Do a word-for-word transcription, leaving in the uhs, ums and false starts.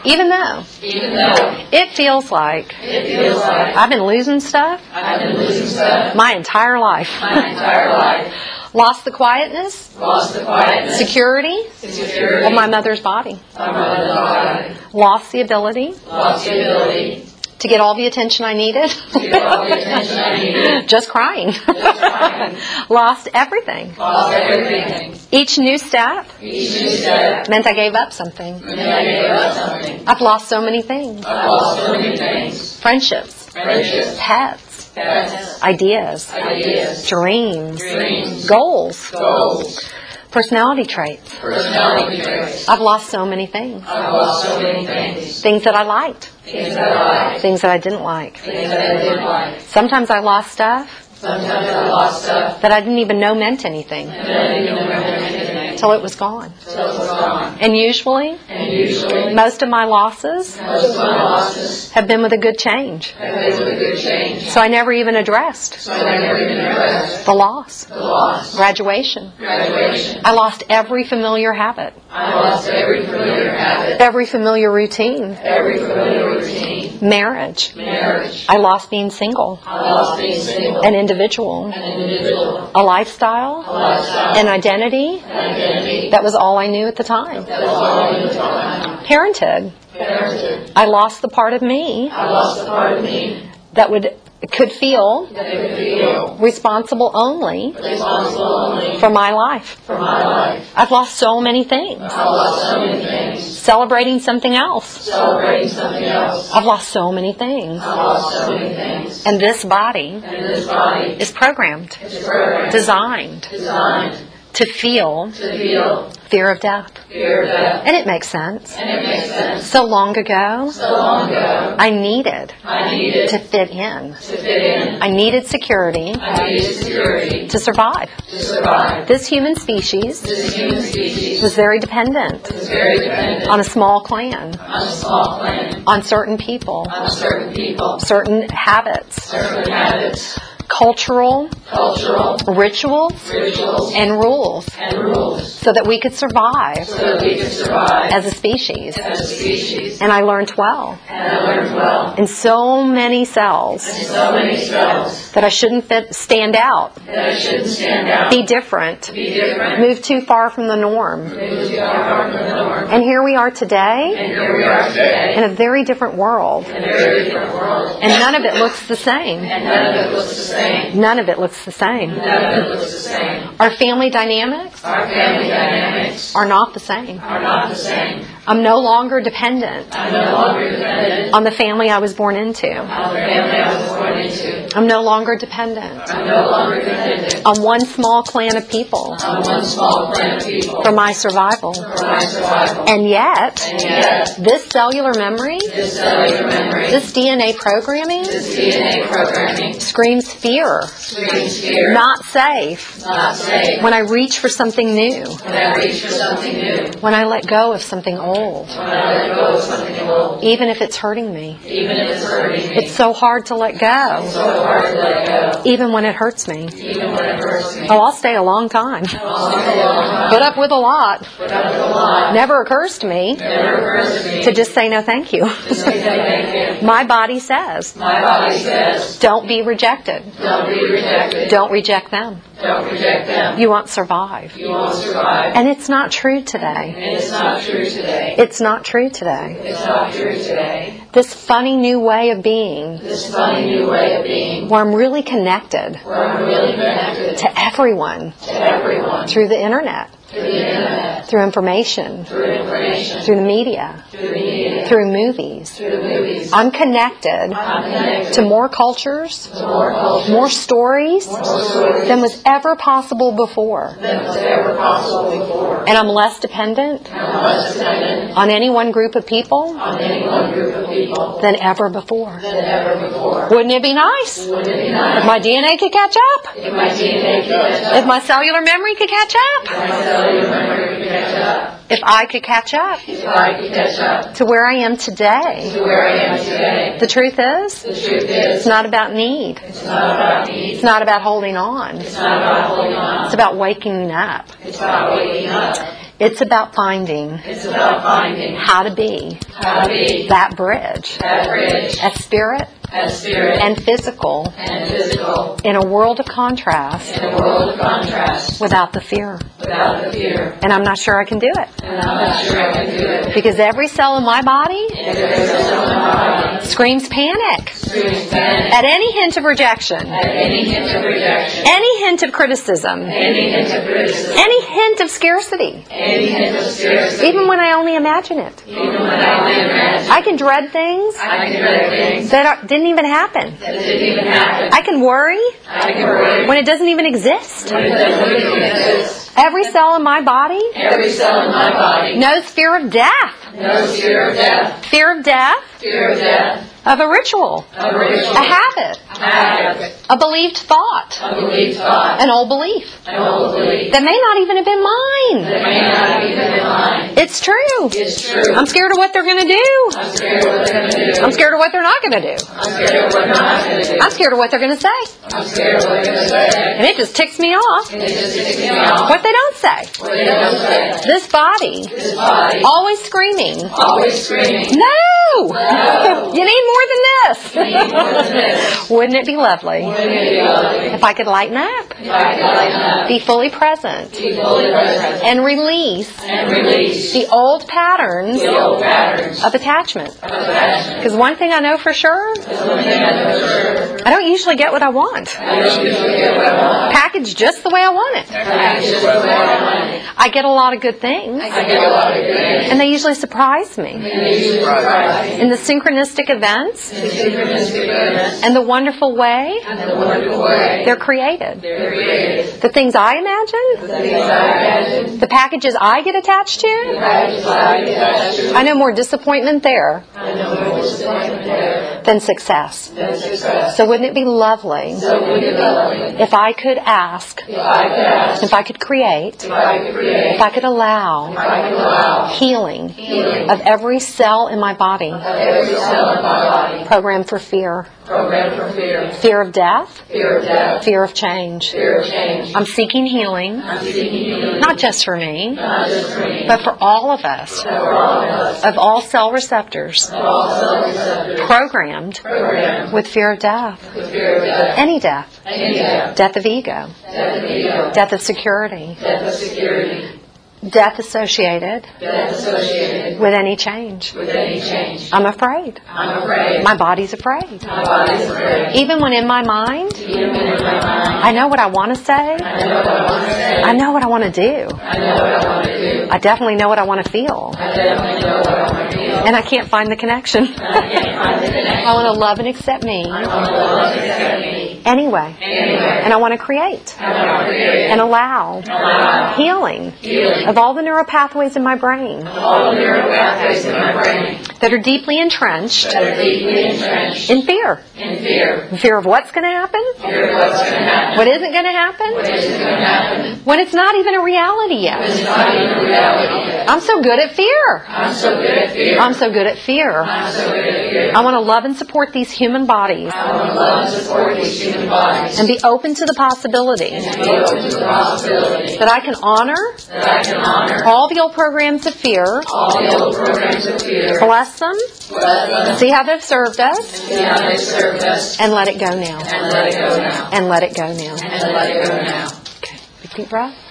Even though, even though it feels like, it feels like I've been losing stuff, I've been losing stuff my entire life. my entire life. Lost the quietness, Lost the quietness, security security of my mother's body. of my mother's body. Lost the ability Lost the ability to get all the attention I needed. to get all the attention I needed. Just crying. Just crying. Lost everything. Lost everything. Each new step Each new step meant I gave up something. meant I gave up something. I've lost so many things. I've lost so many things. Friendships, Friendships, pets, pets, ideas, ideas, dreams, dreams, goals, goals, personality traits. personality traits. I've lost so many things. I've lost so many things. Things that I liked, Things that I liked, things that I didn't like. things that I didn't like. Sometimes I lost stuff Sometimes I lost stuff that I didn't even know meant anything and I didn't even remember anything until it was gone. until it was gone. And usually, And usually, most of my losses most of my losses have been with a good change. have been with a good change. So I never even addressed So I never even addressed the loss. the loss. Graduation. Graduation. I lost every familiar habit, I lost every familiar habit, every familiar routine. every familiar routine. Marriage. Marriage. I lost being single, I lost being single. an individual, An individual. a lifestyle, Lifestyle. an identity. Identity. That was all I knew at the time. That was all I knew at the time. Parenthood. Parented. I lost the part of me I lost the part of me that would could feel that I could feel responsible only responsible only for my life. for my life. I've lost so many things. I lost so many things. Celebrating something else. Celebrating something else. I've lost so many things. I lost so many things. And this body And this body is programmed, is programmed, designed designed to feel to feel fear of death. fear of death. And it makes sense. And it makes sense. So long ago, So long ago, I needed I needed to to fit in. fit in. I needed security I needed security to survive. to survive. This human species This human species was very dependent is very dependent on a small clan, on a small planet, on certain people, on certain people, certain habits, certain habits, cultural, cultural rituals, rituals, and rules and rules, so that we could survive so that we could survive as a species. as a species. And I learned well And I learned well in so many cells in so many cells that I shouldn't fit, stand out, that I shouldn't stand out, be different, be different, move too far from the norm. move too far from the norm. And here we are today And here we are today in a very different world. in a very different world. And none of it looks the same. And none of it looks the same. None of it looks the same. None of it looks the same. Our family dynamics Our family dynamics are not the same. are not the same. I'm no longer dependent I'm no longer dependent on the family I was born into. on the family I was born into. I'm no longer dependent I'm no longer dependent on one small clan of people on one small clan of people for my survival. for my survival. And yet, And yet, this cellular memory, this cellular memory, this D N A programming, this D N A programming, screams fear, screams fear, not safe, not safe. when I reach for something new, When I reach for something new, when I let go of something old, when I let go of something old, even if it's hurting me. even if it's hurting me, It's so hard to let go, so hard to let go, even when it hurts me. even when it hurts me. Oh, I'll stay a long time. I'll stay a long time, Put up with a lot. put up with a lot, Never occurs to me never occurs to me to just say no thank you. to say thank you. My body says, My body says, don't be rejected. don't be rejected, Don't reject them. don't reject them. You won't survive. You won't survive. And it's not true today. And it's not true today. It's not true today. It's not true today. This funny new way of being, This funny new way of being, where I'm really connected where I'm really connected to everyone to everyone through the internet, through the internet, through information, through information, through the media, through the media, through movies. through the movies. I'm connected I'm connected to more cultures, to more culture more stories stories than was ever possible before. than was ever possible before. And I'm less dependent I'm less dependent on any one group of people on any one group of people than ever before. than ever before. Wouldn't it be nice Wouldn't it be if nice my D N A could catch up? if my D N A could catch up? If my cellular memory could catch up? My cellular memory could catch up? If I could catch up If I could catch up to where I am today? to where I am today? The truth is, The truth it's is, not about need. it's not about need. It's not about holding on. It's not about holding on. It's about waking up. It's about waking up. It's about finding It's about finding how to be how to be that bridge that bridge as spirit as spirit and physical and physical in a world of contrast in a world of contrast without the fear. without the fear. And I'm not sure I can do it. And I'm not sure I can do it. Because every cell in my body If there's a cell in my body screams panic screams panic at any hint of rejection, at any hint of rejection, any hint of criticism, any hint of criticism, any hint of scarcity, any hint of scarcity, even when I only imagine it. even when I only imagine. I can dread things I can dread things that are, didn't even happen. that didn't even happen. I can worry I can worry when it doesn't even exist. when it doesn't even exist. Every cell in my body Every cell in my body knows fear of death. knows fear of death, Fear of death, fear of death, of a ritual, a ritual, a habit, a habit, a believed thought, a belief thought, an old belief an old belief that may not even have been mine. that may not have even been mine. It's true. It's true. I'm scared of what they're going to do. I'm scared of what they're going to do. I'm scared of what they're not going to do. I'm scared of what they're not going to do. I'm scared of what they're going to say. I'm scared of what they're going to say. And it just ticks me off And it just ticks me off what they don't say. what they don't say. This body, This body, always screaming, always screaming, no! No. You need more than this. "You need more than this." Wouldn't it be lovely Wouldn't it be lovely if I could lighten up, if I could lighten up, be fully present, be fully present, and release and release the old patterns the old patterns of attachment? of attachment? Because one thing I know for sure, One thing I know for sure, I don't usually get what I want. I don't usually get what I want. Packaged just the way I want it. Packaged just the way I want it. I get a lot of good things, I get a lot of good things, and they usually surprise me. and they usually surprise me. In the synchronistic events The synchronistic events and the wonderful way and the wonderful way they're created. they're created. The things I imagine, The things I imagine, the packages I get attached the to, packages I get attached to, I know more disappointment there I know more disappointment there than success. than success. So wouldn't it be lovely So wouldn't it be lovely if I could ask, if I could ask, if I could create, if I could create, if I could allow if I could allow healing healing of every cell in my body of every cell in my body, programmed for fear, programmed for fear, fear of death, fear of death, fear of change. fear of change. I'm seeking healing, I'm seeking healing, not just for me, not just for me, but for all of us, but for all of us, of all cell receptors, all cell receptors, programmed programmed with fear of death, with fear of death, any death, any death, death of ego, death of ego, death of security, death of security, death associated death associated with any change. with any change. I'm afraid. I'm afraid. My body's afraid. My body's afraid. Even when in my mind, Even when in my mind, I know what I want to say. I know what I want to say. I know what I want to do. I know what I want to do. I definitely know what I want to feel. I definitely know what I want to feel. And I can't find the connection. I can't find the connection. I want to love and accept me I want to love and accept me anyway. anyway. And I want to create I want to create and allow allow healing healing of all the neural pathways in my brain all the neural pathways in my brain that are deeply entrenched that are deeply entrenched in fear. in fear. Fear of what's going to happen, Fear of what's going to happen. what isn't going to happen, What isn't going to happen. when it's not even a reality It's yet. not even reality yet. I'm so good at fear. I'm so good at fear. I'm so good at fear. I'm so good at fear. I want to love and support these human bodies I want to love and support these human bodies and be open to the possibility and be open to the possibility that I can honor that I can honor all the old programs of fear, all the old programs of fear, bless them, bless them, see how they've served us, see how they served us, and let it go now. and let it go now. And let it go now. And let it go now. Okay, big deep breath.